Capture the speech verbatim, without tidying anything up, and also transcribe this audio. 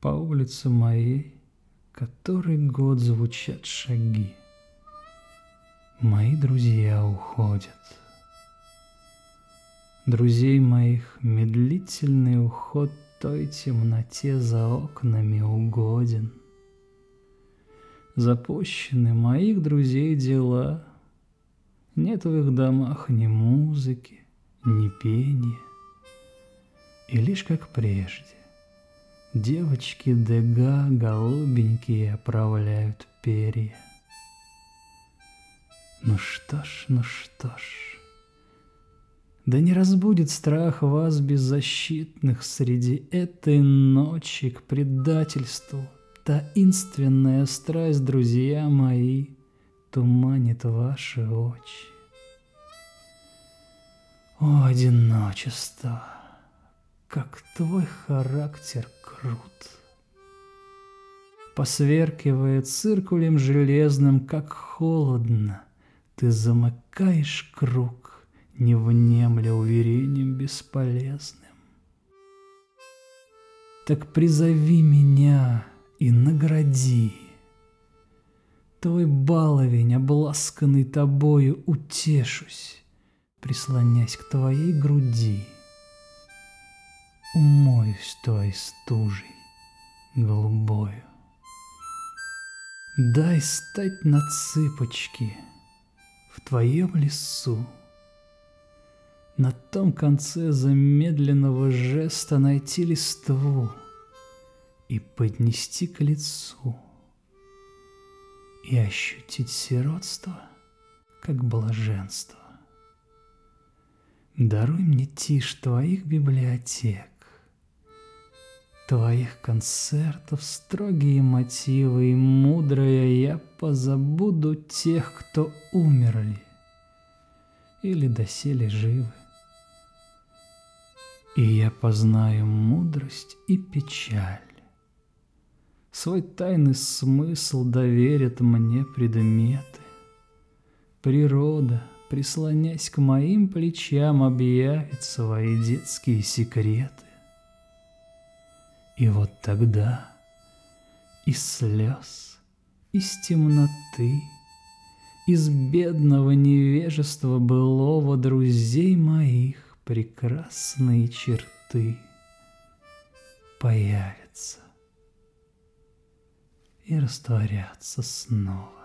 По улице моей который год звучат шаги. Мои друзья уходят. Друзей моих медлительный уход той темноте за окнами угоден. Запущены моих друзей дела, нет в их домах ни музыки, ни пения. И лишь как прежде девочки Дега голубенькие оправляют перья. Ну что ж, ну что ж, да не разбудит страх вас, беззащитных, среди этой ночи к предательству. Таинственная страсть, друзья мои, туманит ваши очи. О, одиночество, как твой характер крут! Посверкивая циркулем железным, как холодно, ты замыкаешь круг, не внемля уверением бесполезным. Так призови меня и награди. Твой баловень, обласканный тобою, утешусь, прислонясь к твоей груди. Умоюсь твоей стужей голубою. Дай стать на цыпочки в твоем лесу, на том конце замедленного жеста найти листву и поднести к лицу, и ощутить сиротство, как блаженство. Даруй мне тишь твоих библиотек, твоих концертов, строгие мотивы, и мудрая я позабуду тех, кто умерли или доселе живы. И я познаю мудрость и печаль. Свой тайный смысл доверят мне предметы. Природа, прислонясь к моим плечам, объявит свои детские секреты. И вот тогда из слез, из темноты, из бедного невежества былого друзей моих прекрасные черты появятся и растворятся снова.